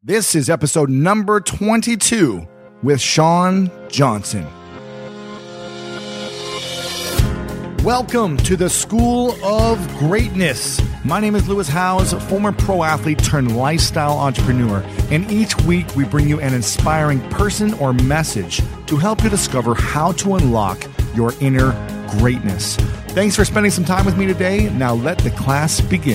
This is episode number 22 with Shawn Johnson. Welcome to the School of Greatness. My name is Lewis Howes, former pro athlete turned lifestyle entrepreneur, and each week we bring you an inspiring person or message to help you discover how to unlock your inner greatness. Thanks for spending some time with me today. Now let the class begin.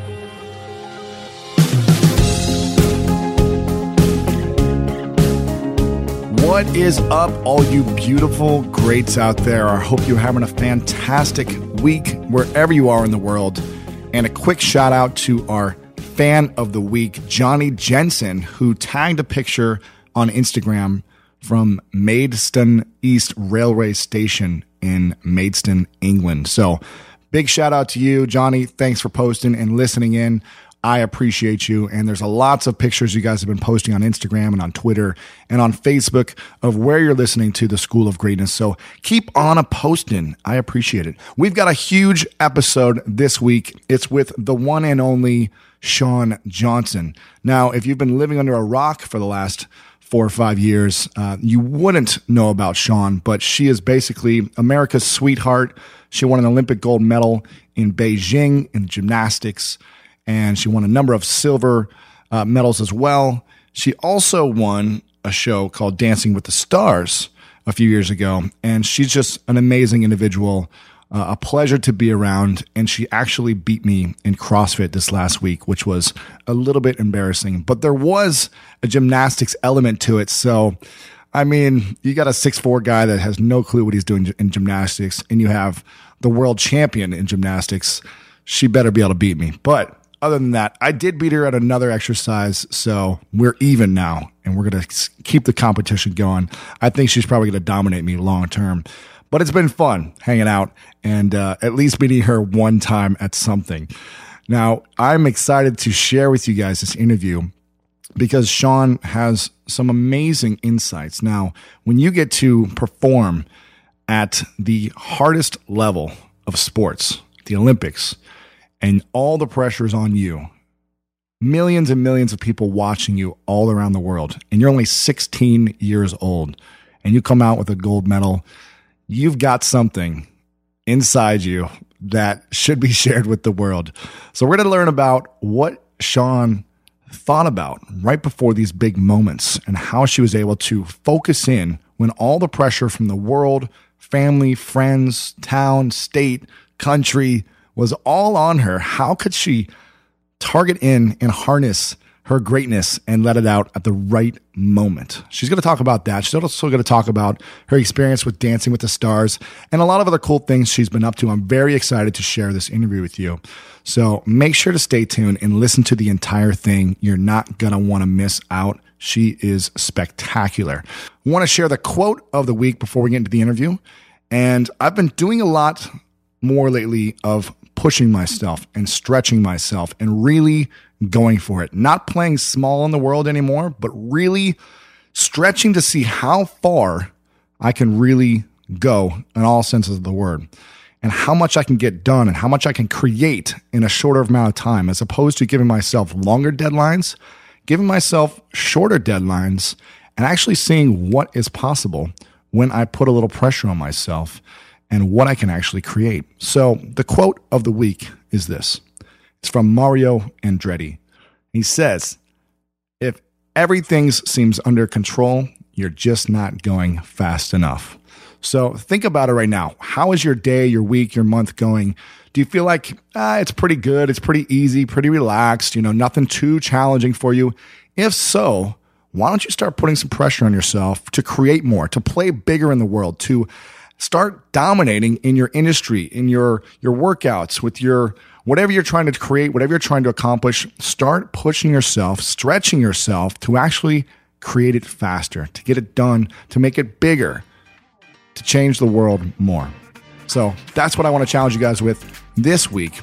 What is up, all you beautiful greats out there? I hope you're having a fantastic week wherever you are in the world. And a quick shout out to our fan of the week, Johnny Jensen, who tagged a picture on Instagram from Maidstone East Railway Station in Maidstone, England. So big shout out to you, Johnny. Thanks for posting and listening in. I appreciate you. And there's lots of pictures you guys have been posting on Instagram and on Twitter and on Facebook of where you're listening to the School of Greatness. So keep on a posting. I appreciate it. We've got a huge episode this week. It's with the one and only Shawn Johnson. Now, if you've been living under a rock for the last 4 or 5 years, you wouldn't know about Shawn, but she is basically America's sweetheart. She won an Olympic gold medal in Beijing in gymnastics, and she won a number of silver medals as well. She also won a show called Dancing with the Stars a few years ago, and she's just an amazing individual, a pleasure to be around, and she actually beat me in CrossFit this last week, which was a little bit embarrassing, but there was a gymnastics element to it. So, I mean, you got a 6'4" guy that has no clue what he's doing in gymnastics, and you have the world champion in gymnastics. She better be able to beat me. But other than that, I did beat her at another exercise, so we're even now, and we're going to keep the competition going. I think she's probably going to dominate me long term, but it's been fun hanging out and at least meeting her one time at something. Now, I'm excited to share with you guys this interview because Shawn has some amazing insights. Now, when you get to perform at the hardest level of sports, the Olympics, and all the pressure is on you, millions and millions of people watching you all around the world, and you're only 16 years old, and you come out with a gold medal, you've got something inside you that should be shared with the world. So we're going to learn about what Shawn thought about right before these big moments and how she was able to focus in when all the pressure from the world, family, friends, town, state, country was all on her. How could she target in and harness her greatness and let it out at the right moment? She's going to talk about that. She's also going to talk about her experience with Dancing with the Stars and a lot of other cool things she's been up to. I'm very excited to share this interview with you. So make sure to stay tuned and listen to the entire thing. You're not going to want to miss out. She is spectacular. I want to share the quote of the week before we get into the interview. And I've been doing a lot more lately of pushing myself and stretching myself and really going for it. Not playing small in the world anymore, but really stretching to see how far I can really go in all senses of the word and how much I can get done and how much I can create in a shorter amount of time, as opposed to giving myself longer deadlines, giving myself shorter deadlines, and actually seeing what is possible when I put a little pressure on myself and what I can actually create. So the quote of the week is this. It's from Mario Andretti. He says, "If everything seems under control, you're just not going fast enough." So think about it right now. How is your day, your week, your month going? Do you feel like it's pretty good, it's pretty easy, pretty relaxed, nothing too challenging for you? If so, why don't you start putting some pressure on yourself to create more, to play bigger in the world, to start dominating in your industry, in your workouts, with your whatever you're trying to create, whatever you're trying to accomplish. Start pushing yourself, stretching yourself to actually create it faster, to get it done, to make it bigger, to change the world more. So that's what I want to challenge you guys with this week.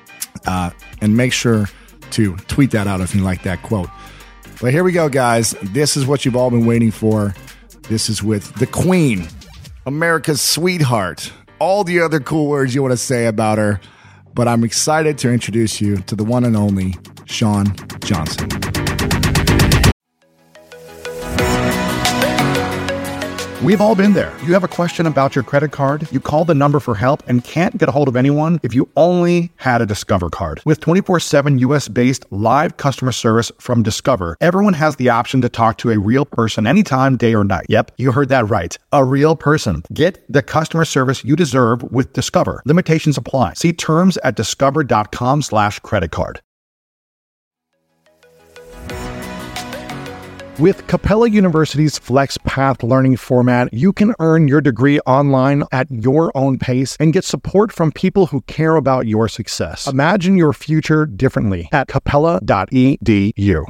And make sure to tweet that out if you like that quote. But here we go, guys. This is what you've all been waiting for. This is with the Queen, America's sweetheart, all the other cool words you want to say about her. But I'm excited to introduce you to the one and only Shawn Johnson. We've all been there. You have a question about your credit card, you call the number for help and can't get a hold of anyone if you only had a Discover card. With 24/7 US-based live customer service from Discover, everyone has the option to talk to a real person anytime, day or night. Yep, you heard that right. A real person. Get the customer service you deserve with Discover. Limitations apply. See terms at discover.com/creditcard. With Capella University's FlexPath learning format, you can earn your degree online at your own pace and get support from people who care about your success. Imagine your future differently at capella.edu.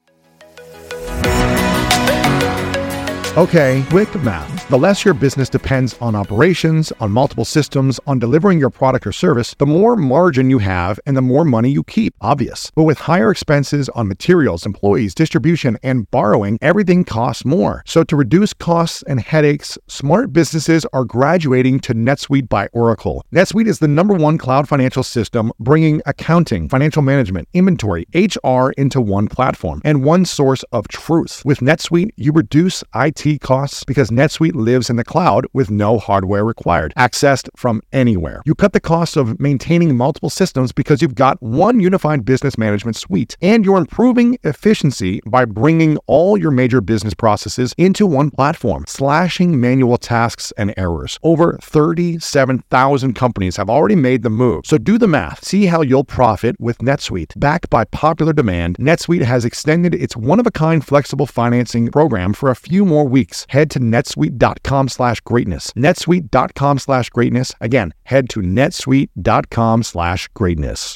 Okay, quick math. The less your business depends on operations, on multiple systems, on delivering your product or service, the more margin you have and the more money you keep. Obvious. But with higher expenses on materials, employees, distribution, and borrowing, everything costs more. So to reduce costs and headaches, smart businesses are graduating to NetSuite by Oracle. NetSuite is the #1 cloud financial system, bringing accounting, financial management, inventory, HR into one platform and one source of truth. With NetSuite, you reduce IT costs because NetSuite lives in the cloud with no hardware required, accessed from anywhere. You cut the cost of maintaining multiple systems because you've got one unified business management suite, and you're improving efficiency by bringing all your major business processes into one platform, slashing manual tasks and errors. Over 37,000 companies have already made the move. So do the math. See how you'll profit with NetSuite. Backed by popular demand, NetSuite has extended its one-of-a-kind flexible financing program for a few more weeks. Head to netsuite.com/greatness. netsuite.com/greatness. Again, head to netsuite.com/greatness.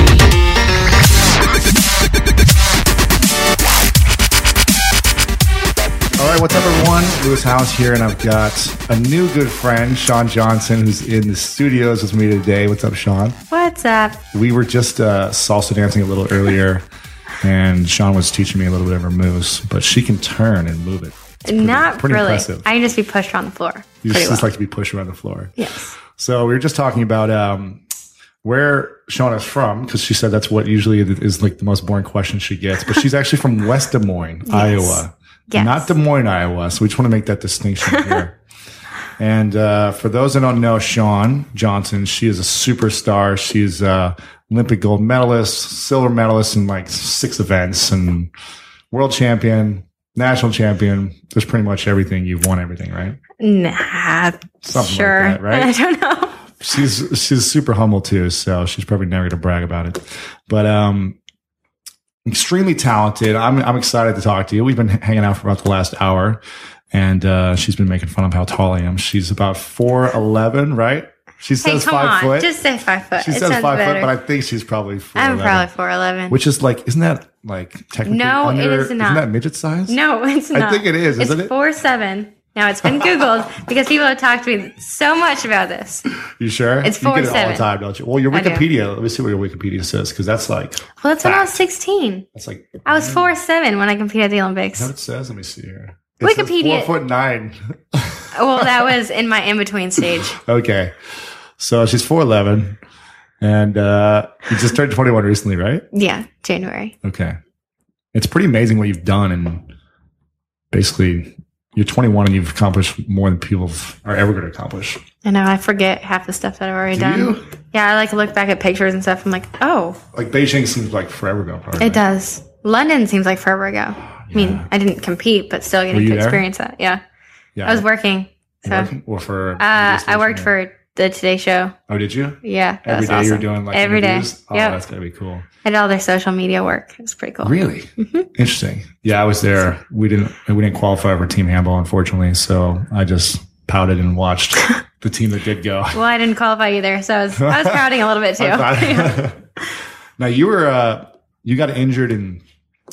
All right, what's up, everyone? Lewis Howes here, and I've got a new good friend, Sean Johnson, who's in the studios with me today. What's up, Sean? What's up? We were just salsa dancing a little earlier, and Sean was teaching me a little bit of her moves, but she can turn and move it. Not pretty really. Impressive. I can just be pushed on the floor. You just like to be pushed around the floor. Yes. So we were just talking about where Sean is from, because she said that's what usually is like the most boring question she gets. But she's actually from West Des Moines, yes. Iowa. Yes. Not Des Moines, Iowa. So we just want to make that distinction here. And for those that don't know Sean Johnson, she is a superstar. She's Olympic gold medalist, silver medalist in like 6 events, and world champion, national champion. There's pretty much everything. You've won everything, right? Nah, something sure. like that, right? I don't know. She's super humble too, so she's probably never going to brag about it. But extremely talented. I'm excited to talk to you. We've been hanging out for about the last hour, and she's been making fun of how tall I am. She's about 4'11", right? She says 5 foot. Just say 5 foot. She says 5 foot, but I think she's probably 4'11". I'm probably 4'11". Which is like, isn't that like technically no, under, it is not. Isn't that midget size? No, it's not. I think it is, isn't it? It's 4'7". Now, it's been Googled because people have talked to me so much about this. You sure? It's 4'7". You get it all the time, don't you? Well, your Wikipedia, let me see what your Wikipedia says, because that's like well, that's fact. When I was 16. That's like I was 4'7" when I competed at the Olympics. Is that what it says? Let me see here. It Wikipedia. 4'9". Well, that was in my in-between stage. Okay. So she's 4'11", and you just turned 21 recently, right? Yeah, January. Okay. It's pretty amazing what you've done, and basically you're 21 and you've accomplished more than people are ever going to accomplish. I know. I forget half the stuff that I've already done. You? Yeah, I like look back at pictures and stuff. I'm like, oh. Like Beijing seems like forever ago. Probably, it does. London seems like forever ago. Yeah. I mean, I didn't compete, but still getting to experience that. Yeah. I was working. So. Working? Or for I worked for the Today Show. Oh, did you? Yeah. Every day awesome. You're doing like every interviews? day. Oh, yep. That's gotta be cool. I did all their social media work. It was pretty cool. Really? Mm-hmm. Interesting. Yeah, I was there. We didn't qualify for team handball, unfortunately. So I just pouted and watched the team that did go. Well, I didn't qualify either, so I was pouting a little bit too. Now you got injured in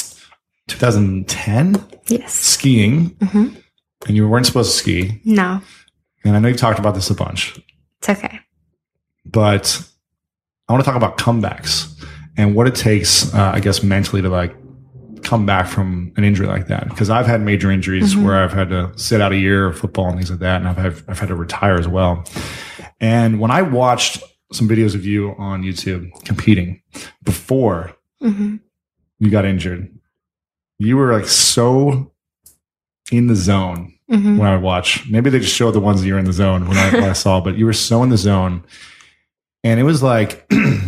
2010. Yes. Skiing. Mm-hmm. And you weren't supposed to ski. No. And I know you've talked about this a bunch. It's okay. But I want to talk about comebacks and what it takes, I guess, mentally to like come back from an injury like that. Because I've had major injuries mm-hmm. where I've had to sit out a year of football and things like that. And I've had to retire as well. And when I watched some videos of you on YouTube competing before mm-hmm. you got injured, you were like so in the zone when I would watch. Maybe they just showed the ones that you're in the zone when I saw, but you were so in the zone. And it was like,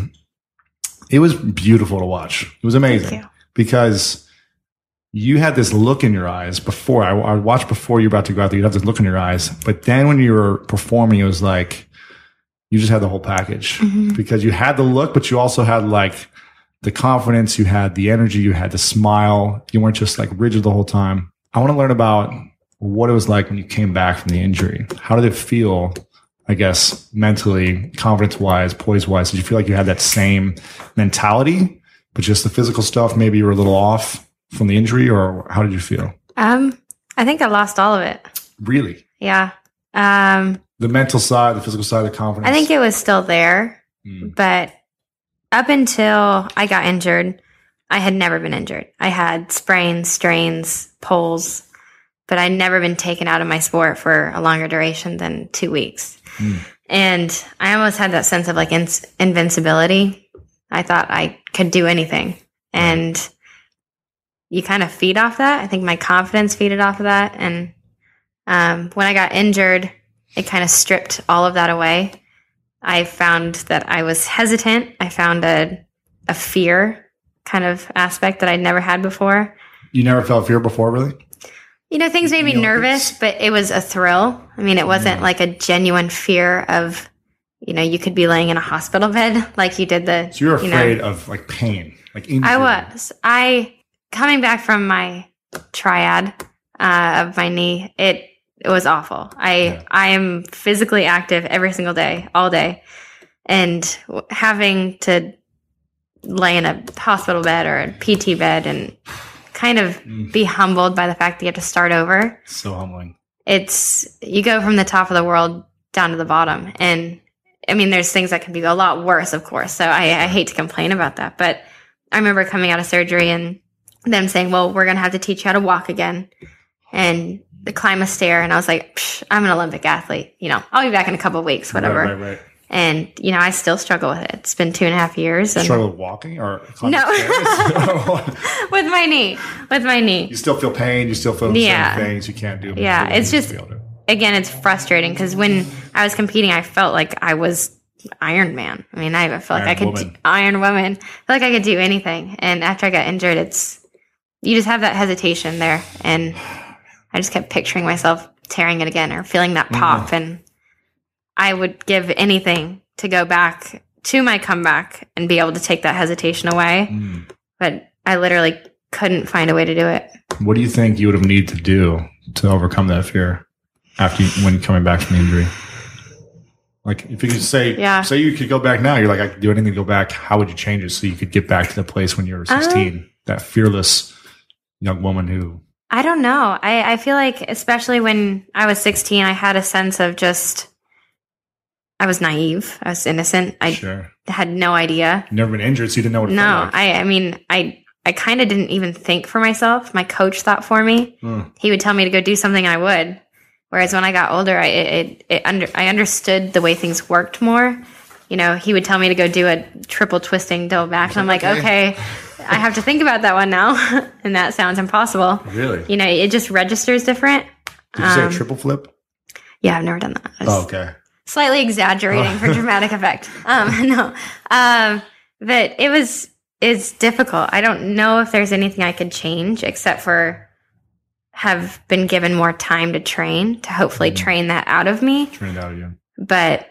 it was beautiful to watch. It was amazing because you had this look in your eyes before. I watched before you were about to go out there. You had this look in your eyes. But then when you were performing, it was like you just had the whole package because you had the look, but you also had like the confidence, you had the energy, you had the smile. You weren't just like rigid the whole time. I want to learn about what it was like when you came back from the injury. How did it feel, I guess, mentally, confidence-wise, poise-wise? Did you feel like you had that same mentality, but just the physical stuff, maybe you were a little off from the injury, or how did you feel? I think I lost all of it. Really? Yeah. The mental side, the physical side, the confidence? I think it was still there, but up until I got injured, I had never been injured. I had sprains, strains, pulls, but I'd never been taken out of my sport for a longer duration than 2 weeks. And I almost had that sense of like invincibility. I thought I could do anything. And you kind of feed off that. I think my confidence feeded off of that. And when I got injured, it kind of stripped all of that away. I found that I was hesitant. I found a fear kind of aspect that I'd never had before. You never felt fear before, really? You know, things made me nervous, but it was a thrill. I mean, it wasn't like a genuine fear of, you know, you could be laying in a hospital bed like you did the... So you're afraid of like pain, like injury. I was. Coming back from my triad of my knee, it was awful. I am physically active every single day, all day. And having to lay in a hospital bed or a PT bed and kind of be humbled by the fact that you have to start over. So humbling. You go from the top of the world down to the bottom. And I mean, there's things that can be a lot worse, of course. So I hate to complain about that. But I remember coming out of surgery and them saying, well, we're going to have to teach you how to walk again and to climb a stair. And I was like, I'm an Olympic athlete. You know, I'll be back in a couple of weeks, whatever. Right. And, you know, I still struggle with it. It's been 2.5 years. And struggle with walking or climbing stairs? With my knee. You still feel pain. You still feel the same things you can't do. Yeah. It's just, again, it's frustrating because when I was competing, I felt like I was Iron Man. I mean, I felt like I could Iron Woman. I felt like I could do anything. And after I got injured, you just have that hesitation there. And I just kept picturing myself tearing it again or feeling that pop. And I would give anything to go back to my comeback and be able to take that hesitation away. But I literally couldn't find a way to do it. What do you think you would have needed to do to overcome that fear when coming back from the injury? Like if you could say you could go back now, you're like, I could do anything to go back. How would you change it so you could get back to the place when you were 16, that fearless young woman who... I don't know. I feel like, especially when I was 16, I had a sense of I was naive. I was innocent. I had no idea. You've never been injured, so you didn't know what it felt like. I mean, I kind of didn't even think for myself. My coach thought for me. He would tell me to go do something, and I would. Whereas when I got older, I understood the way things worked more. You know, he would tell me to go do a triple twisting double back, and I'm like, okay, I have to think about that one now, and that sounds impossible. Really? You know, it just registers different. Did you say a triple flip? Yeah, I've never done that. Okay. Slightly exaggerating for dramatic effect. No. But it's difficult. I don't know if there's anything I could change except for have been given more time to train to hopefully train that out of me. Train it out of you. But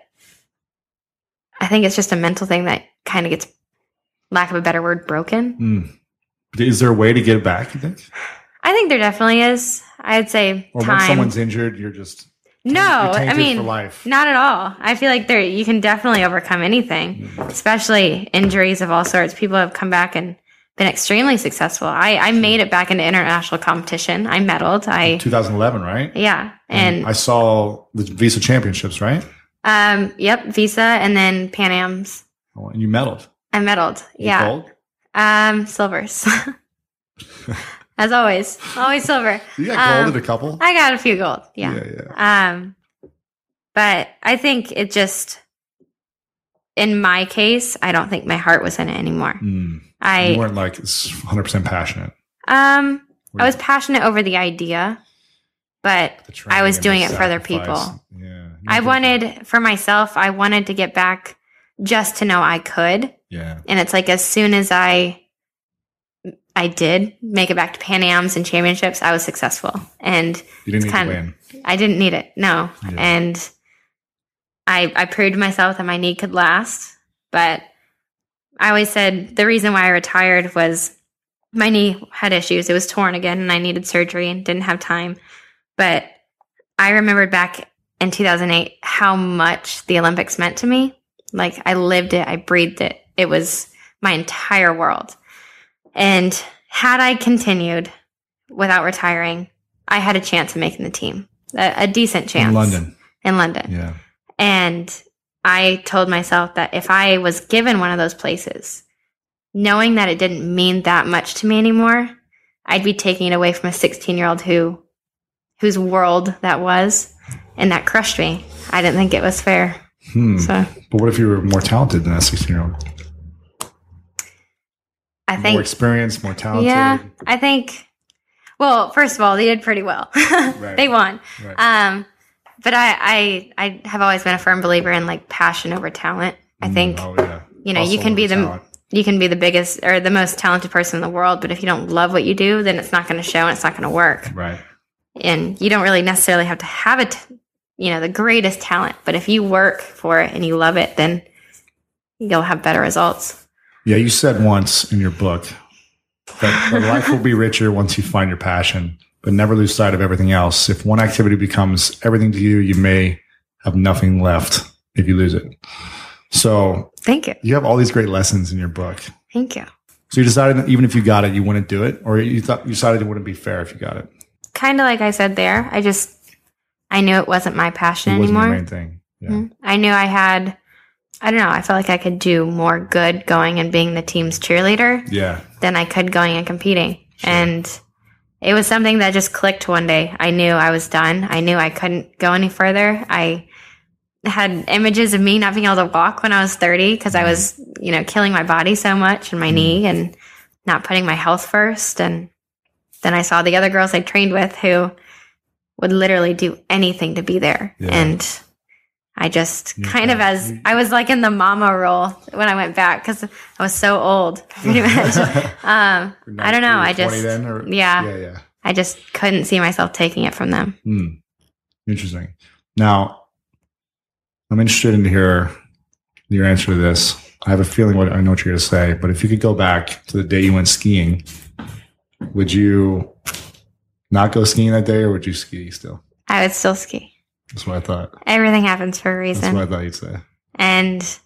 I think it's just a mental thing that kind of gets, lack of a better word, broken. Is there a way to get it back, you think? I think there definitely is. I'd say or time. When someone's injured, you're just... No, I mean, for life. Not at all. I feel like you can definitely overcome anything, especially injuries of all sorts. People have come back and been extremely successful. I made it back into international competition. I medaled. 2011, right? Yeah. And I saw the Visa Championships, right? Yep. Visa and then Pan Am's. Oh, and you medaled. I medaled. Yeah. Gold? Silvers. As always silver. You got gold at a couple? I got a few gold. Yeah. But I think it just, in my case, I don't think my heart was in it anymore. You weren't like 100% passionate. I was passionate over the idea but I was doing it for other people. Yeah. I wanted, for myself, I wanted to get back just to know I could. Yeah. And it's like as soon as I did make it back to Pan Ams and championships, I was successful. And you didn't need to win. I didn't need it, no. Yeah. And I proved to myself that my knee could last. But I always said the reason why I retired was my knee had issues. It was torn again, and I needed surgery and didn't have time. But I remembered back in 2008 how much the Olympics meant to me. Like, I lived it. I breathed it. It was my entire world. And had I continued without retiring, I had a chance of making the team, a decent chance. In London. Yeah. And I told myself that if I was given one of those places, knowing that it didn't mean that much to me anymore, I'd be taking it away from a 16-year-old whose world that was, and that crushed me. I didn't think it was fair. So, but what if you were more talented than that 16-year-old? I think more experienced, more talented. Yeah, I think. Well, first of all, they did pretty well. Right. They won. Right. But I have always been a firm believer in like passion over talent. I think you know, you can be the biggest or the most talented person in the world, but if you don't love what you do, then it's not going to show and it's not going to work. Right. And you don't really necessarily have to have the greatest talent, but if you work for it and you love it, then you'll have better results. Yeah, you said once in your book that life will be richer once you find your passion, but never lose sight of everything else. If one activity becomes everything to you, you may have nothing left if you lose it. So thank you. You have all these great lessons in your book. Thank you. So you decided that even if you got it, you wouldn't do it, or you decided it wouldn't be fair if you got it? Kind of like I said there. I knew it wasn't my passion anymore. It wasn't the main thing. Yeah. Mm-hmm. I knew I don't know, I felt like I could do more good going and being the team's cheerleader than I could going and competing. Sure. And it was something that just clicked one day. I knew I was done. I knew I couldn't go any further. I had images of me not being able to walk when I was 30 because I was, killing my body so much and my knee and not putting my health first. And then I saw the other girls I trained with who would literally do anything to be there. Yeah. And I just I was like in the mama role when I went back because I was so old, pretty much. I don't know. I just, I just couldn't see myself taking it from them. Interesting. Now, I'm interested in hear your answer to this. I have a feeling I know what you're going to say, but if you could go back to the day you went skiing, would you not go skiing that day or would you ski still? I would still ski. That's what I thought. Everything happens for a reason. That's what I thought you'd say. And,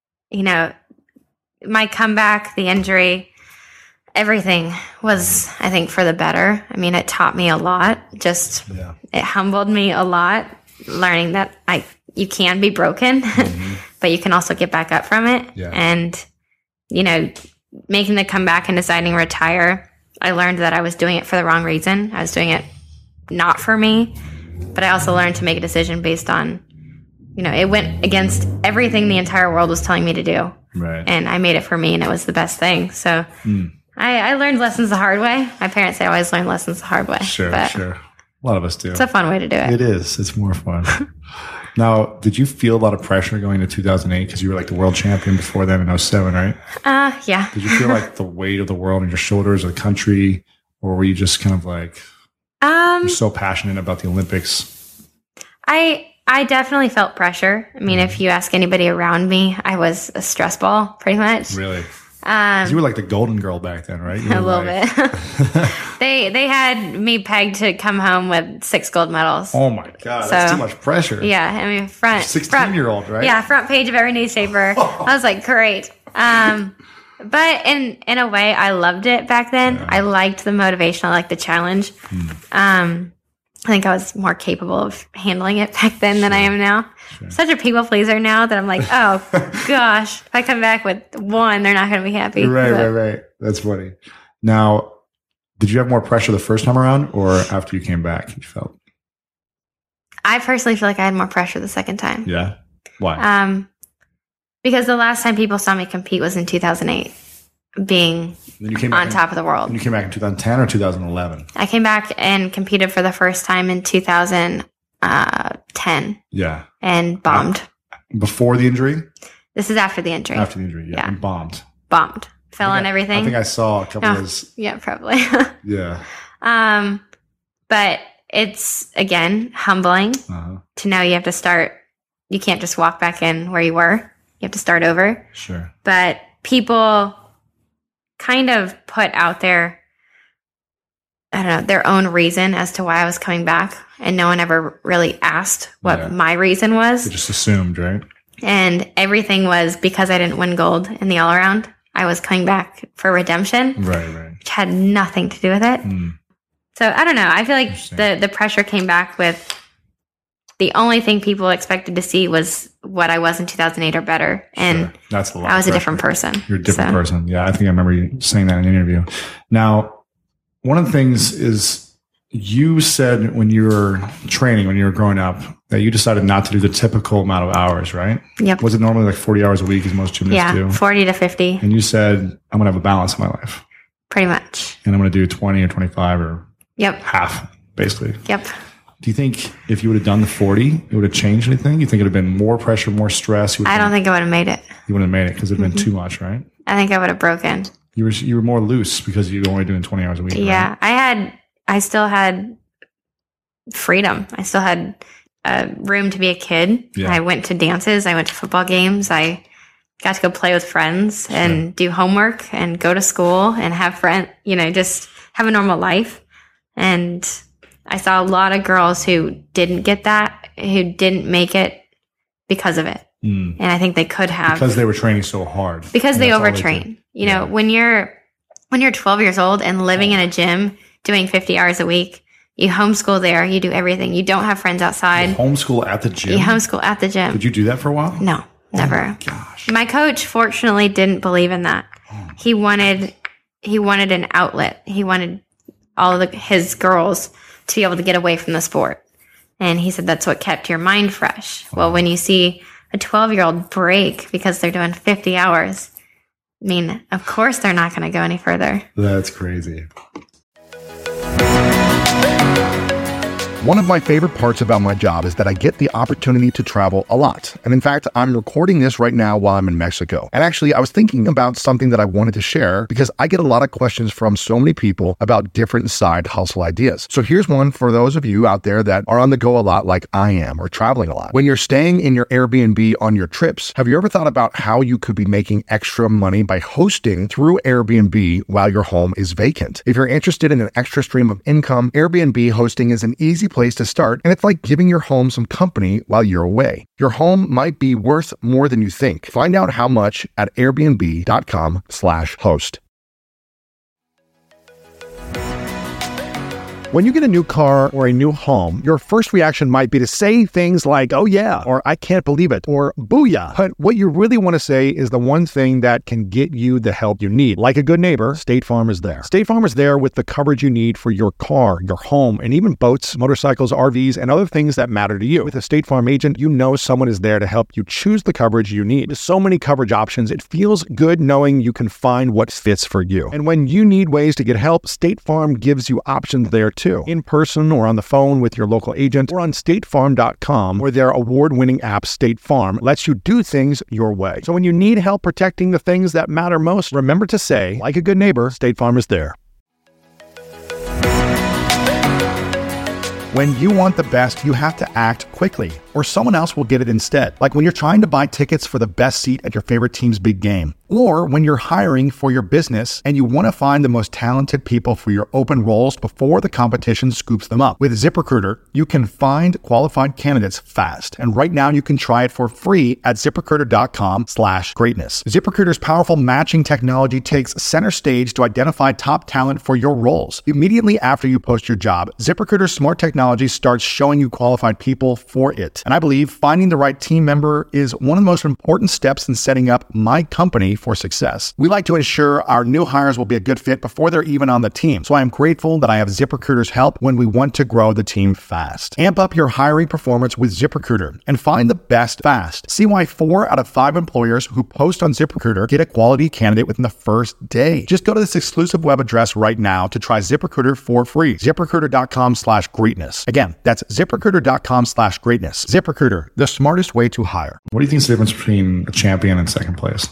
my comeback, the injury, everything was, I think, for the better. I mean, it taught me a lot. It humbled me a lot, learning that you can be broken, but you can also get back up from it. Yeah. And, making the comeback and deciding to retire, I learned that I was doing it for the wrong reason. I was doing it not for me. But I also learned to make a decision based on, it went against everything the entire world was telling me to do. Right. And I made it for me, and it was the best thing. So I learned lessons the hard way. My parents say I always learn lessons the hard way. Sure. A lot of us do. It's a fun way to do it. It is. It's more fun. Now, did you feel a lot of pressure going to 2008 because you were like the world champion before then in 2007, right? Yeah. Did you feel like the weight of the world on your shoulders, or the country, or were you just kind of like... You're so passionate about the Olympics. I definitely felt pressure. I mean, if you ask anybody around me, I was a stress ball, pretty much. Really? You were like the golden girl back then, right? A little bit. They had me pegged to come home with 6 gold medals. Oh my God, that's too much pressure. Yeah, I mean, 16-year-old, right? Yeah, front page of every newspaper. I was like, great. But in a way, I loved it back then. Yeah. I liked the motivation. I liked the challenge. I think I was more capable of handling it back then than I am now. Sure. Such a people pleaser now that I'm like, oh gosh, if I come back with 1, they're not going to be happy. Right. That's funny. Now, did you have more pressure the first time around, or after you came back, you felt? I personally feel like I had more pressure the second time. Yeah. Why? Because the last time people saw me compete was in 2008. being on top of the world. And you came back in 2010 or 2011? I came back and competed for the first time in 2010. Yeah. And bombed. Before the injury? This is after the injury. After the injury, yeah. And bombed. Fell on everything. I think I saw a couple of those. Yeah, probably. Yeah. But it's, again, humbling to know you have to start. You can't just walk back in where you were. You have to start over. Sure. But people kind of put out there, I don't know, their own reason as to why I was coming back. And no one ever really asked what my reason was. They just assumed, right? And everything was because I didn't win gold in the all-around. I was coming back for redemption. Right. Which had nothing to do with it. So I don't know. I feel like the pressure came back with the only thing people expected to see was what I was in 2008 or better. And that's a lot. I was a different person. You're a different person. Yeah, I think I remember you saying that in an interview. Now, one of the things is you said when you were training, when you were growing up, that you decided not to do the typical amount of hours, right? Yep. Was it normally like 40 hours a week as most gymnasts do? 40 to 50. And you said, I'm going to have a balance in my life. Pretty much. And I'm going to do 20 or 25 or half, basically. Yep. Do you think if you would have done the 40, it would have changed anything? You think it would have been more pressure, more stress? I don't think I would have made it. You wouldn't have made it because it would have been too much, right? I think I would have broken. You were more loose because you were only doing 20 hours a week. Yeah. Right? I still had freedom. I still had room to be a kid. Yeah. I went to dances. I went to football games. I got to go play with friends and do homework and go to school and have friends, just have a normal life. And I saw a lot of girls who didn't get that, who didn't make it because of it. And I think they could have. Because they were training so hard. Because they overtrain. You know, when you're 12 years old and living in a gym, doing 50 hours a week, you homeschool there, you do everything. You don't have friends outside. You homeschool at the gym? You homeschool at the gym. Did you do that for a while? No, never. Oh my gosh. My coach, fortunately, didn't believe in that. He wanted an outlet. He wanted all of his girls to be able to get away from the sport. And he said that's what kept your mind fresh. Well, when you see a 12-year-old break because they're doing 50 hours, I mean, of course they're not going to go any further. That's crazy. One of my favorite parts about my job is that I get the opportunity to travel a lot. And in fact, I'm recording this right now while I'm in Mexico. And actually, I was thinking about something that I wanted to share because I get a lot of questions from so many people about different side hustle ideas. So here's one for those of you out there that are on the go a lot like I am or traveling a lot. When you're staying in your Airbnb on your trips, have you ever thought about how you could be making extra money by hosting through Airbnb while your home is vacant? If you're interested in an extra stream of income, Airbnb hosting is an easy place to start, and it's like giving your home some company while you're away. Your home might be worth more than you think. Find out how much at airbnb.com/host. When you get a new car or a new home, your first reaction might be to say things like, "Oh yeah," or "I can't believe it," or "Booyah." But what you really want to say is the one thing that can get you the help you need. Like a good neighbor, State Farm is there. State Farm is there with the coverage you need for your car, your home, and even boats, motorcycles, RVs, and other things that matter to you. With a State Farm agent, you know someone is there to help you choose the coverage you need. With so many coverage options, it feels good knowing you can find what fits for you. And when you need ways to get help, State Farm gives you options there too. In person or on the phone with your local agent or on statefarm.com, where their award-winning app State Farm lets you do things your way. So when you need help protecting the things that matter most, remember to say, like a good neighbor, State Farm is there. When you want the best, you have to act quickly, or someone else will get it instead. Like when you're trying to buy tickets for the best seat at your favorite team's big game, or when you're hiring for your business and you want to find the most talented people for your open roles before the competition scoops them up. With ZipRecruiter, you can find qualified candidates fast. And right now you can try it for free at ZipRecruiter.com/greatness. ZipRecruiter's powerful matching technology takes center stage to identify top talent for your roles. Immediately after you post your job, ZipRecruiter's smart technology starts showing you qualified people for it. And I believe finding the right team member is one of the most important steps in setting up my company for success. We like to ensure our new hires will be a good fit before they're even on the team. So I am grateful that I have ZipRecruiter's help when we want to grow the team fast. Amp up your hiring performance with ZipRecruiter and find the best fast. See why 4 out of 5 employers who post on ZipRecruiter get a quality candidate within the first day. Just go to this exclusive web address right now to try ZipRecruiter for free. ZipRecruiter.com/greatness. Again, that's ZipRecruiter.com/greatness. ZipRecruiter, the smartest way to hire. What do you think is the difference between a champion and second place?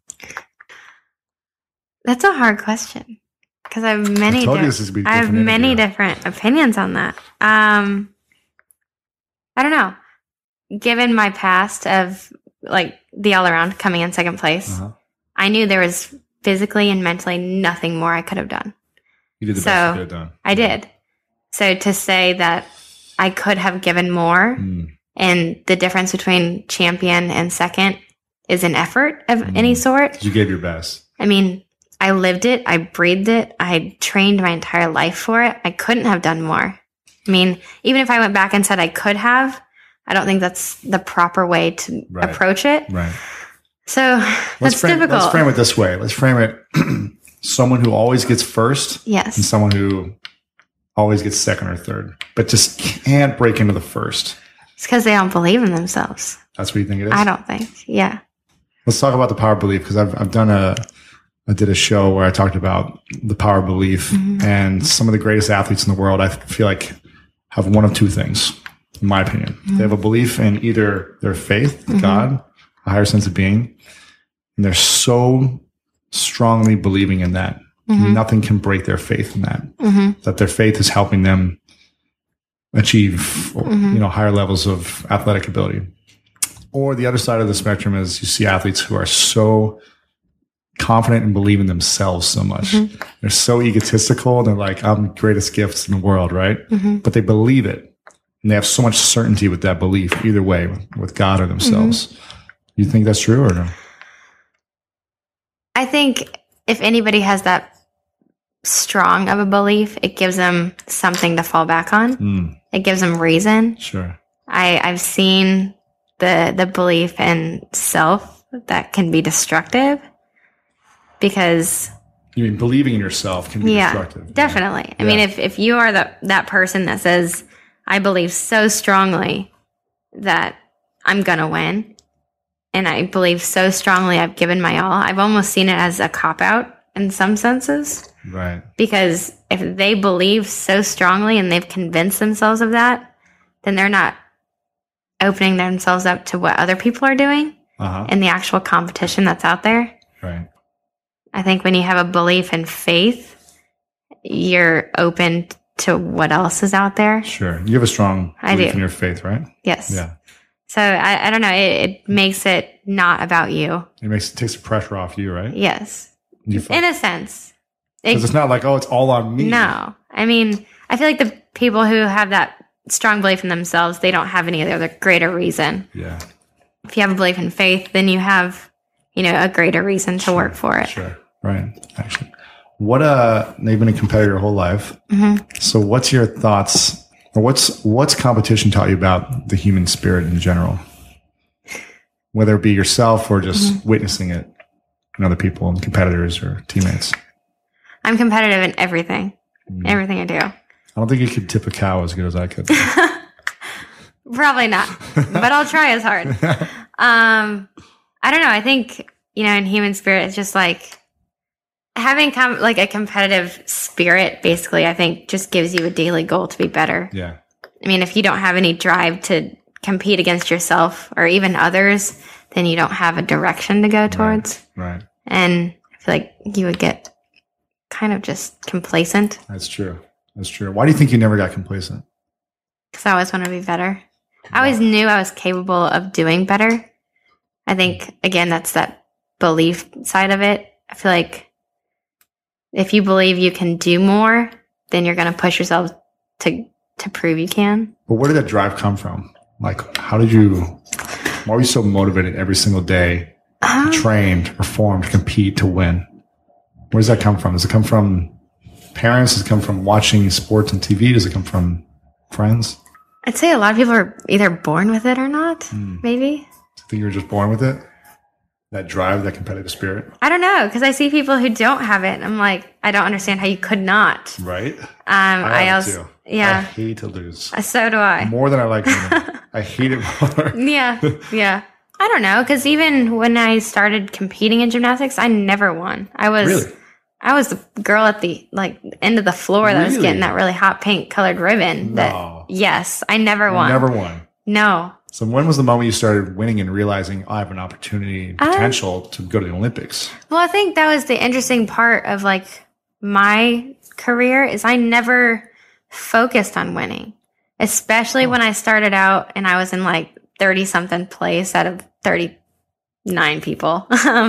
That's a hard question because I have many different opinions on that. I don't know. Given my past of like the all around coming in second place, I knew there was physically and mentally nothing more I could have done. You did the best you could have done. I did. So to say that I could have given more and the difference between champion and second is an effort of any sort. You gave your best. I mean, I lived it. I breathed it. I trained my entire life for it. I couldn't have done more. I mean, even if I went back and said I could have, I don't think that's the proper way to approach it. Right. So that's difficult. Let's frame it this way. Let's frame it someone who always gets first. Yes. And someone who always gets second or third, but just can't break into the first. It's because they don't believe in themselves. That's what you think it is? I don't think. Yeah. Let's talk about the power of belief because I did a show where I talked about the power of belief, and some of the greatest athletes in the world, I feel like, have one of two things, in my opinion. They have a belief in either their faith, God, a higher sense of being, and they're so strongly believing in that. Nothing can break their faith in that, that their faith is helping them achieve, higher levels of athletic ability. Or the other side of the spectrum is you see athletes who are so confident and believe in themselves so much. They're so egotistical. They're like, I'm the greatest gifts in the world, right? But they believe it. And they have so much certainty with that belief, either way, with God or themselves. You think that's true or no? I think if anybody has that strong of a belief, it gives them something to fall back on. It gives them reason. Sure. I've seen the belief in self that can be destructive. Because you mean believing in yourself can be destructive. Definitely. I mean, if you are that person that says, I believe so strongly that I'm going to win, and I believe so strongly I've given my all, I've almost seen it as a cop-out in some senses. Right. Because if they believe so strongly and they've convinced themselves of that, then they're not opening themselves up to what other people are doing in the actual competition that's out there. Right. I think when you have a belief in faith, you're open to what else is out there. Sure. You have a strong belief in your faith, right? Yes. Yeah. So I don't know. It makes it not about you. It takes the pressure off you, right? Yes. In a sense. Because it's not like, it's all on me. No. I mean, I feel like the people who have that strong belief in themselves, they don't have any other greater reason. Yeah. If you have a belief in faith, then you have, a greater reason to work for it. Sure. Right. Actually, you've been a competitor your whole life. So what's your thoughts, or what's competition taught you about the human spirit in general? Whether it be yourself or just witnessing it in other people and competitors or teammates. I'm competitive in everything. Everything I do. I don't think you could tip a cow as good as I could. Probably not, but I'll try as hard. I don't know. I think, in human spirit, it's just like having a competitive spirit, basically, I think just gives you a daily goal to be better. Yeah. I mean, if you don't have any drive to compete against yourself or even others, then you don't have a direction to go towards. Right. And I feel like you would get kind of just complacent. That's true. Why do you think you never got complacent? Because I always want to be better. I always knew I was capable of doing better. I think, again, that's that belief side of it. I feel like if you believe you can do more, then you're going to push yourself to prove you can. But where did that drive come from? Like, why were you so motivated every single day to train, to perform, to compete, to win? Where does that come from? Does it come from parents? Does it come from watching sports on TV? Does it come from friends? I'd say a lot of people are either born with it or not, maybe. I think you were just born with it? That drive, that competitive spirit? I don't know, because I see people who don't have it. And I'm like, I don't understand how you could not. Right? I also, yeah. I hate to lose. So do I. More than I like winning. I hate it more. Yeah. I don't know, because even when I started competing in gymnastics, I never won. I was the girl at the end of the floor that was getting that really hot pink colored ribbon. Yes, I never won. Never won. No. So when was the moment you started winning and realizing I have an opportunity, potential to go to the Olympics? Well, I think that was the interesting part of my career is I never focused on winning, especially when I started out and I was in 30 something place out of 39 people.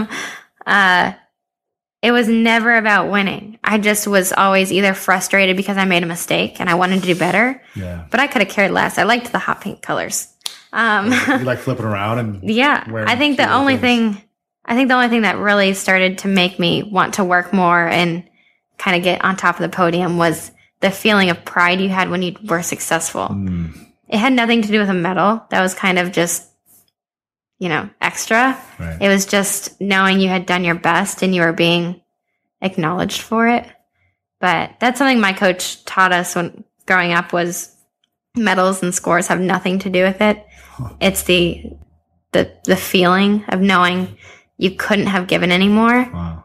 It was never about winning. I just was always either frustrated because I made a mistake and I wanted to do better. Yeah. But I could have cared less. I liked the hot pink colors. You like flipping around and I think the only thing that really started to make me want to work more and kind of get on top of the podium was the feeling of pride you had when you were successful. It had nothing to do with a medal. That was kind of just, extra. Right. It was just knowing you had done your best and you were being acknowledged for it. But that's something my coach taught us when growing up was medals and scores have nothing to do with it. It's the feeling of knowing you couldn't have given any more. Wow.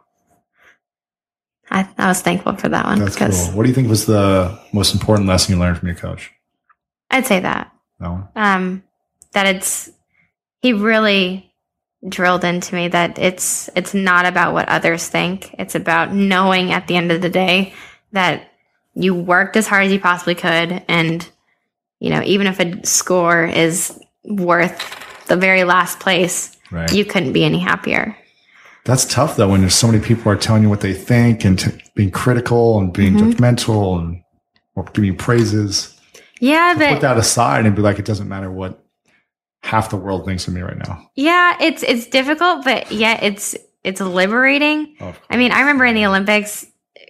I was thankful for that one. That's cool. What do you think was the most important lesson you learned from your coach? I'd say that. No. That he really drilled into me that it's not about what others think. It's about knowing at the end of the day that you worked as hard as you possibly could. And, even if a score is worth the very last place, right, you couldn't be any happier. That's tough, though, when there's so many people are telling you what they think and being critical and being judgmental or giving you praises. Yeah, but put that aside and be like, it doesn't matter what half the world thinks of me right now. Yeah, it's difficult, but yeah, it's liberating. I mean, I remember in the Olympics,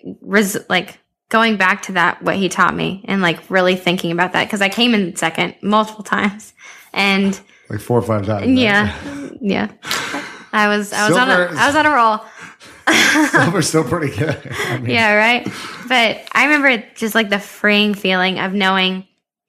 going back to that, what he taught me, and really thinking about that, because I came in second multiple times, and 4 or 5 times. Yeah. I was on a roll. Silver's still pretty good. Yeah, right. But I remember just the freeing feeling of knowing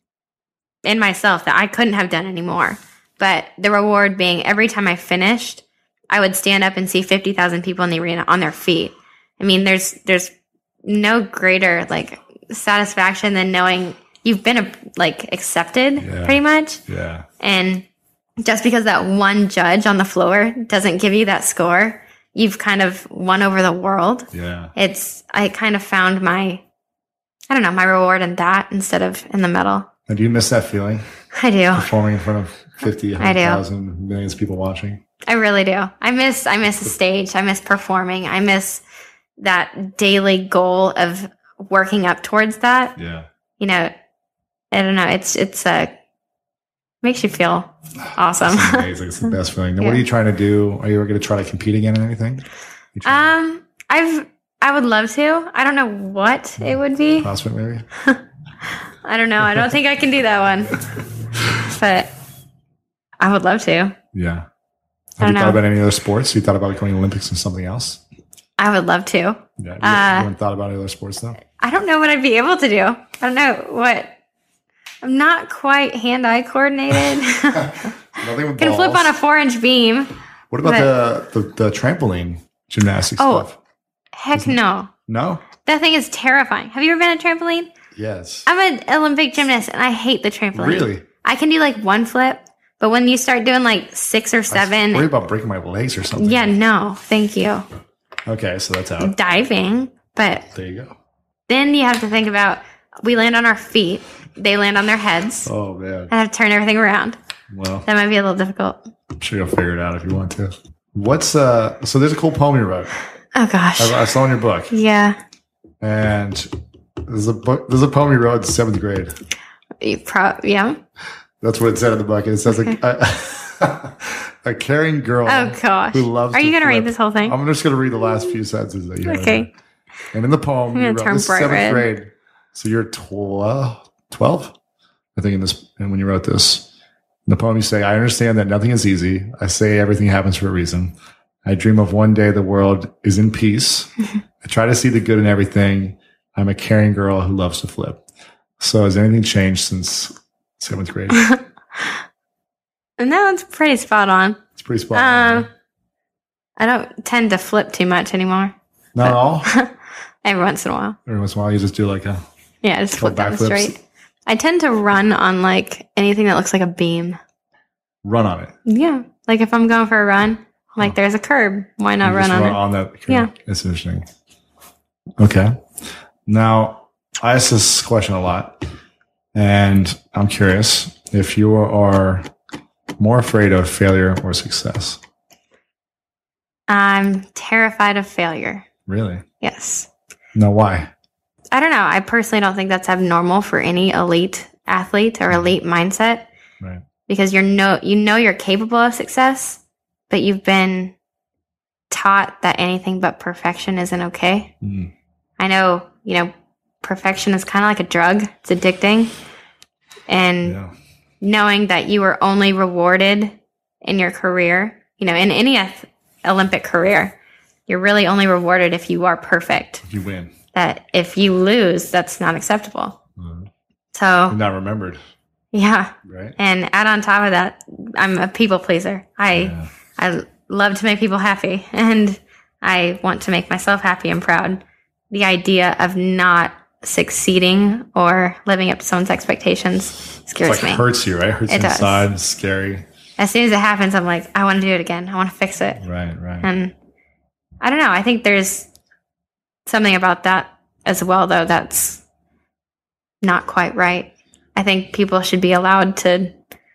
in myself that I couldn't have done any more. But the reward being every time I finished, I would stand up and see 50,000 people in the arena on their feet. I mean, there's no greater satisfaction than knowing you've been accepted pretty much. Yeah. And just because that one judge on the floor doesn't give you that score, you've kind of won over the world. Yeah. I kind of found my reward in that instead of in the medal. And do you miss that feeling? I do. Performing in front of 50, 100,000, millions of people watching. I really do. I miss the stage. I miss performing. I miss that daily goal of working up towards that. Yeah. I don't know. It's makes you feel awesome. It's amazing. It's the best feeling. Now, what are you trying to do? Are you ever going to try to compete again in anything? I would love to. I don't know what it would be. CrossFit, maybe? I don't know. I don't think I can do that one. But I would love to. Yeah. Have you thought about any other sports? You thought about going to the Olympics and something else? I would love to. Yeah. You haven't thought about any other sports, though? I don't know what I'd be able to do. I don't know what. I'm not quite hand-eye coordinated. Nothing with Can flip on a 4-inch beam. What about the trampoline gymnastics stuff? Heck no. No? That thing is terrifying. Have you ever been at a trampoline? Yes. I'm an Olympic gymnast, and I hate the trampoline. Really? I can do one flip, but when you start doing 6 or 7... I'm worried about breaking my legs or something. Yeah, no. Thank you. Okay, so that's out. Diving, but... There you go. Then you have to think about, we land on our feet, they land on their heads. Oh, man. I have to turn everything around. Well, that might be a little difficult. I'm sure you'll figure it out if you want to. So there's a cool poem you wrote. Oh, gosh. I saw in your book. Yeah. And there's a poem you wrote in 7th grade. Yeah. That's what it said in the book. It says a caring girl. Oh, gosh. Who loves Are you going to flip. read this whole thing? I'm just going to read the last few sentences that you have. Okay. And in the poem, you wrote, this is 7th grade. So you're 12? I think and when you wrote this, in the poem you say, I understand that nothing is easy. I say everything happens for a reason. I dream of one day the world is in peace. I try to see the good in everything. I'm a caring girl who loves to flip. So has anything changed since 7th grade? No, it's pretty spot on. It's pretty spot on. Right? I don't tend to flip too much anymore. Not at all? Every once in a while. Every once in a while you just do like a... Yeah, just flip down the street. I tend to run on like anything that looks like a beam. Run on it? Yeah. Like if I'm going for a run, like there's a curb. Why not run on it? On that curb. Yeah. That's interesting. Okay. Now, I ask this question a lot, and I'm curious if you are more afraid of failure or success. I'm terrified of failure. Really? Yes. Now, why? I don't know. I personally don't think that's abnormal for any elite athlete or elite mindset. Right. Because you know you're capable of success, but you've been taught that anything but perfection isn't okay. Mm. I know, perfection is kind of like a drug. It's addicting. And knowing that you are only rewarded in your career, in any Olympic career, you're really only rewarded if you are perfect. If you win. That if you lose, that's not acceptable. Mm-hmm. So you're not remembered. Yeah. Right. And add on top of that, I'm a people pleaser. I love to make people happy, and I want to make myself happy and proud. The idea of not succeeding or living up to someone's expectations scares me. It hurts you, right? Hurts you inside. It's scary. As soon as it happens, I'm like, I want to do it again. I want to fix it. Right. And I don't know. I think there's something about that as well, though, that's not quite right. I think people should be allowed to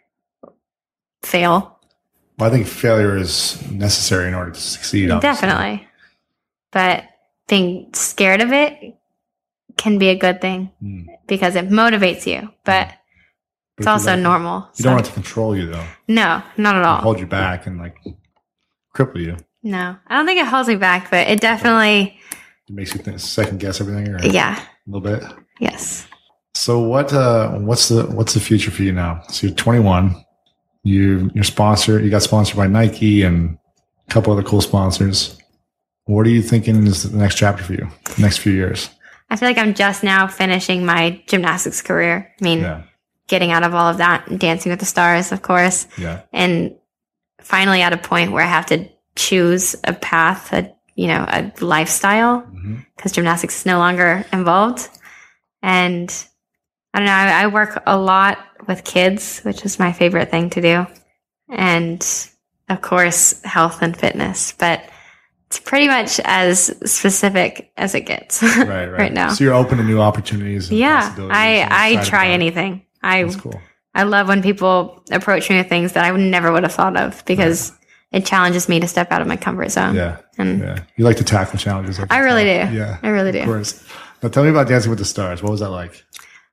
fail. Well, I think failure is necessary in order to succeed. Obviously. Definitely. But being scared of it can be a good thing because it motivates you. But it's also normal. You don't want it to control you, though. No, not at all. Hold you back and cripple you. No, I don't think it holds me back, but it definitely... It makes you second guess everything? Or yeah. A little bit? Yes. So what's the future for you now? So you're 21. You're sponsored. You got sponsored by Nike and a couple other cool sponsors. What are you thinking is the next chapter for you? The next few years? I feel like I'm just now finishing my gymnastics career. I mean, getting out of all of that, Dancing with the Stars, of course. Yeah. And finally at a point where I have to choose a path, a lifestyle, because gymnastics is no longer involved. And I don't know, I work a lot with kids, which is my favorite thing to do. And of course, health and fitness, but it's pretty much as specific as it gets right now. So you're open to new opportunities. And possibilities. I try anything. That's cool. I love when people approach me with things that I never would have thought of because it challenges me to step out of my comfort zone. Yeah. You like to tackle challenges. I really do. Yeah. I really do. Of course. Now tell me about Dancing with the Stars. What was that like?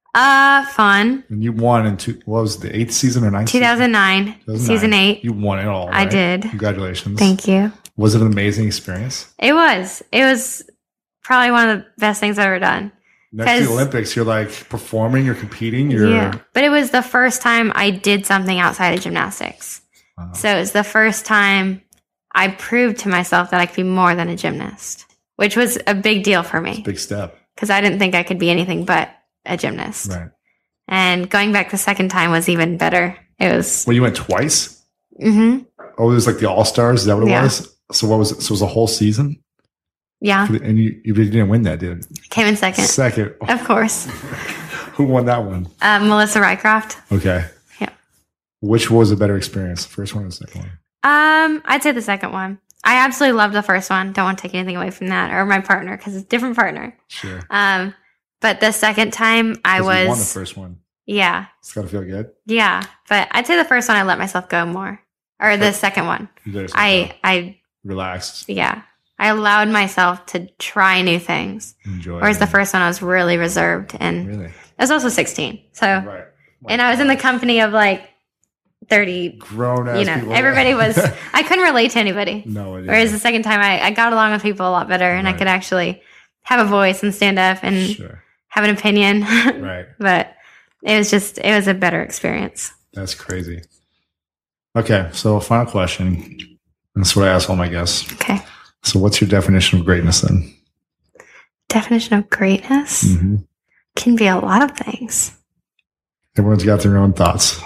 Fun. And you won what was the 8th season or 9th 2009. Season 8. You won it all, right? I did. Congratulations. Thank you. Was it an amazing experience? It was. It was probably one of the best things I've ever done. Next to the Olympics, you're performing, you're competing. But it was the first time I did something outside of gymnastics. Wow. So it was the first time I proved to myself that I could be more than a gymnast, which was a big deal for me. It's a big step. Because I didn't think I could be anything but a gymnast. Right. And going back the second time was even better. It was... Well, you went twice? Mm-hmm. Oh, it was like the All-Stars? Is that what it was? So what was it? So it was a whole season? Yeah. And you didn't win that, did you? Came in second. Second. Of course. Who won that one? Melissa Rycroft. Okay. Yeah. Which was a better experience? The first one or the second one? I'd say the second one. I absolutely loved the first one. Don't want to take anything away from that. Or my partner, because it's a different partner. Sure. But the second time I was... You won the first one. Yeah. It's got to feel good. Yeah. But I'd say the first one I let myself go more. Or the second one. I relaxed. Yeah. I allowed myself to try new things. Enjoy. Whereas the first one I was really reserved. And really? I was also 16. So and I was in the company of 30 grown-ass people. Everybody was... I couldn't relate to anybody. No idea. Whereas the second time I got along with people a lot better and I could actually have a voice and stand up and have an opinion. Right. But it was a better experience. That's crazy. Okay, so final question. That's what I ask all my guests. Okay. So what's your definition of greatness then? Definition of greatness can be a lot of things. Everyone's got their own thoughts.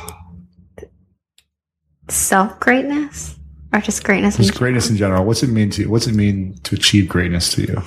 Self-greatness or just greatness? Just greatness in general. What's it mean to achieve greatness to you?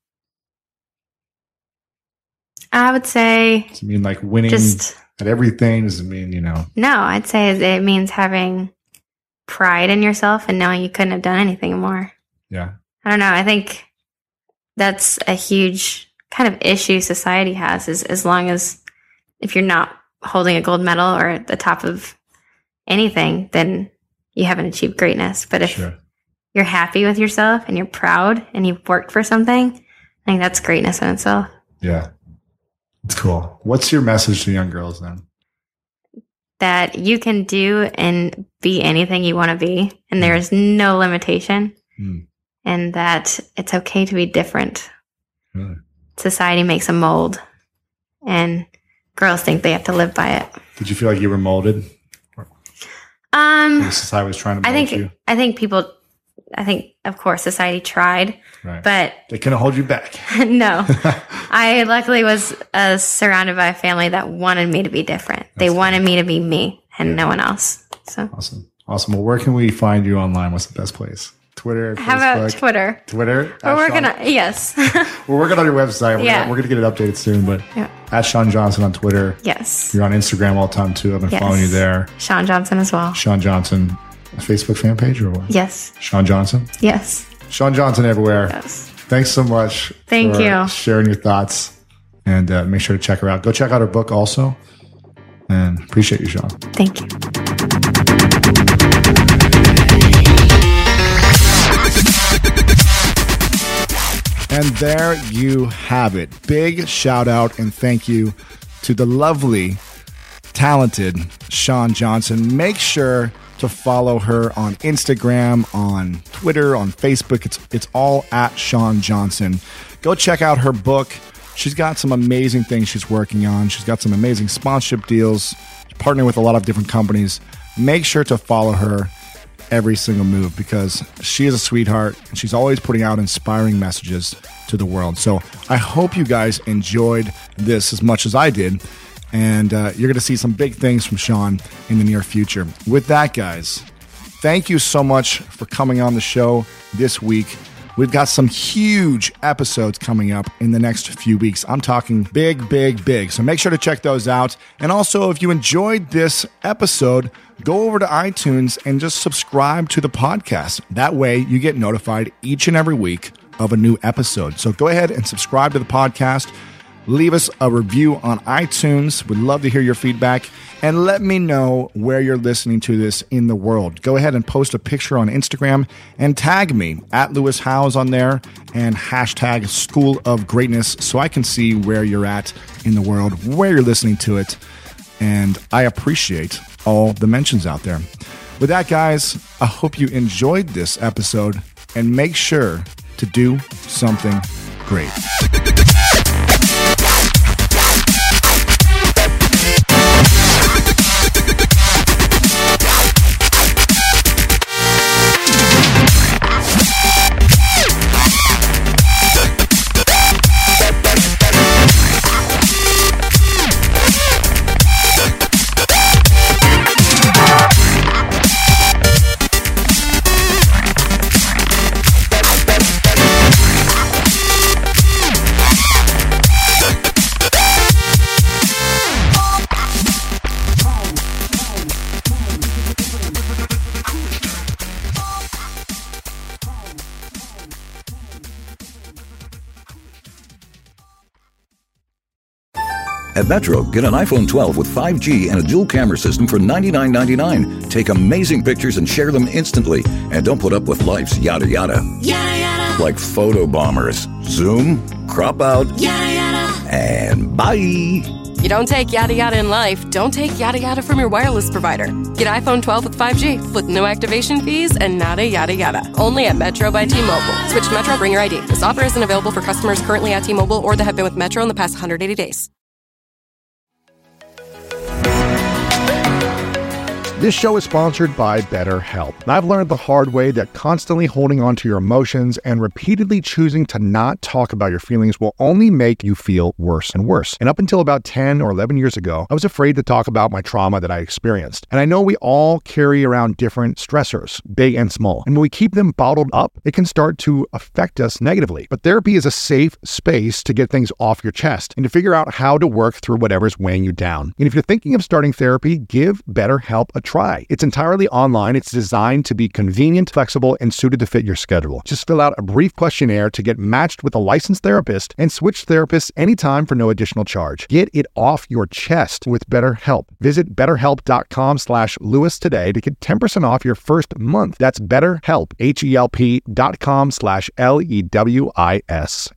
I would say... Does it mean like winning at everything? Does it mean, No, I'd say it means having pride in yourself and knowing you couldn't have done anything more. Yeah. I don't know. I think that's a huge kind of issue society has, is as long as if you're not holding a gold medal or at the top of anything, then you haven't achieved greatness. But if you're happy with yourself and you're proud and you've worked for something, I think that's greatness in itself. Yeah. It's cool. What's your message to young girls then? That you can do and be anything you want to be, and there is no limitation, and that it's okay to be different. Really? Society makes a mold, and girls think they have to live by it. Did you feel like you were molded? Society was trying to mold you? I think, of course, society tried, but they couldn't hold you back. No. I luckily was surrounded by a family that wanted me to be different. They wanted me to be me and no one else. So Awesome. Well, where can we find you online? What's the best place? Twitter, Facebook? How about Twitter? Twitter? We're working on your website. We're going to get it updated soon, but at Sean Johnson on Twitter. Yes. You're on Instagram all the time too. I've been following you there. Sean Johnson as well. Sean Johnson. A Facebook fan page or what? Yes. Sean Johnson? Yes. Sean Johnson everywhere. Yes. Thanks so much for sharing your thoughts. And make sure to check her out. Go check out her book also. And appreciate you, Sean. Thank you. And there you have it. Big shout out and thank you to the lovely, talented Sean Johnson. Make sure to follow her on Instagram, on Twitter, on Facebook. It's all at Sean Johnson. Go check out her book. She's got some amazing things she's working on. She's got some amazing sponsorship deals, partnering with a lot of different companies. Make sure to follow her every single move because she is a sweetheart and she's always putting out inspiring messages to the world. So I hope you guys enjoyed this as much as I did. And you're going to see some big things from Sean in the near future. With that, guys, thank you so much for coming on the show this week. We've got some huge episodes coming up in the next few weeks. I'm talking big, big, big. So make sure to check those out. And also, if you enjoyed this episode, go over to iTunes and just subscribe to the podcast. That way, you get notified each and every week of a new episode. So go ahead and subscribe to the podcast. Leave us a review on iTunes. We'd love to hear your feedback. And let me know where you're listening to this in the world. Go ahead and post a picture on Instagram and tag me at Lewis Howes on there and hashtag School of Greatness so I can see where you're at in the world, where you're listening to it. And I appreciate all the mentions out there. With that, guys, I hope you enjoyed this episode and make sure to do something great. At Metro, get an iPhone 12 with 5G and a dual camera system for $99.99. Take amazing pictures and share them instantly. And don't put up with life's yada yada. Yada yada. Like photo bombers. Zoom, crop out, yada yada. And bye. You don't take yada yada in life, don't take yada yada from your wireless provider. Get iPhone 12 with 5G with no activation fees and nada yada yada. Only at Metro by T-Mobile. Switch to Metro, bring your ID. This offer isn't available for customers currently at T-Mobile or that have been with Metro in the past 180 days. This show is sponsored by BetterHelp. And I've learned the hard way that constantly holding on to your emotions and repeatedly choosing to not talk about your feelings will only make you feel worse and worse. And up until about 10 or 11 years ago, I was afraid to talk about my trauma that I experienced. And I know we all carry around different stressors, big and small. And when we keep them bottled up, it can start to affect us negatively. But therapy is a safe space to get things off your chest and to figure out how to work through whatever's weighing you down. And if you're thinking of starting therapy, give BetterHelp a try. It's entirely online. It's designed to be convenient, flexible, and suited to fit your schedule. Just fill out a brief questionnaire to get matched with a licensed therapist and switch therapists anytime for no additional charge. Get it off your chest with BetterHelp. Visit BetterHelp.com/Lewis today to get 10% off your first month. That's BetterHelp, HELP.com/LEWIS.